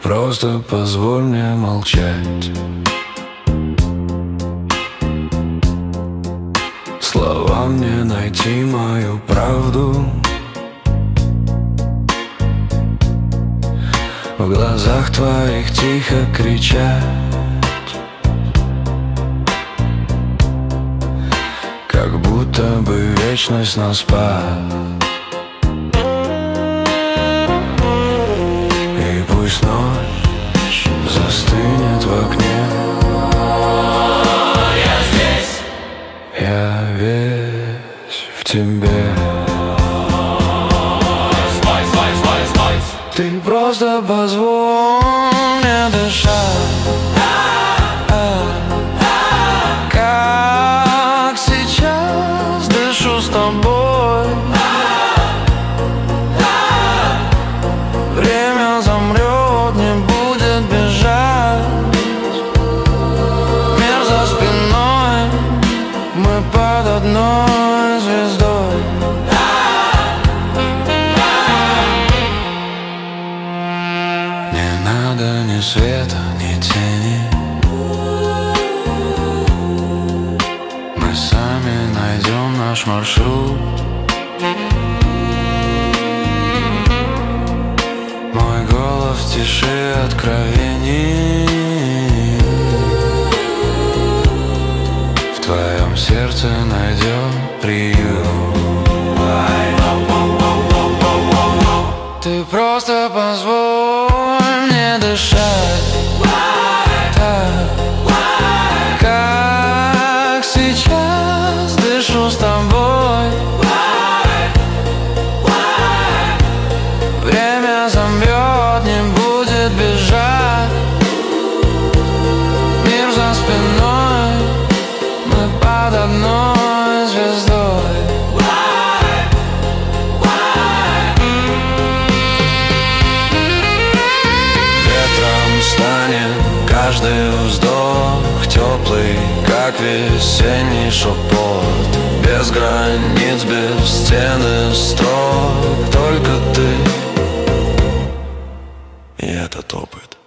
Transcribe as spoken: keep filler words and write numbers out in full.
просто позволь мне молчать. Словам не найти мою правду. В глазах твоих тихо кричать, как будто бы вечность нас спас. И пусть ночь застынет в окне, я здесь, я весь в тебе. стой, стой, стой, стой. Ты просто позволь мне дышать, как сейчас дышу с тобой. Время замрет, не будет бежать. Мир за спиной, мы под одной звездой. Не надо ни света, ни тени. Мы сами найдем наш маршрут. Мой голос в тиши откровений. В твоем сердце найдет приют. Ты просто позволь мне дышать так, как сейчас дышу с тобой. Время замрет, не будет бежать. Мир за спиной, мы под одной звездой. Ветром станет каждый вздох, теплый, как весенний шепот. Без границ, без стен и строк, только ты и этот опыт.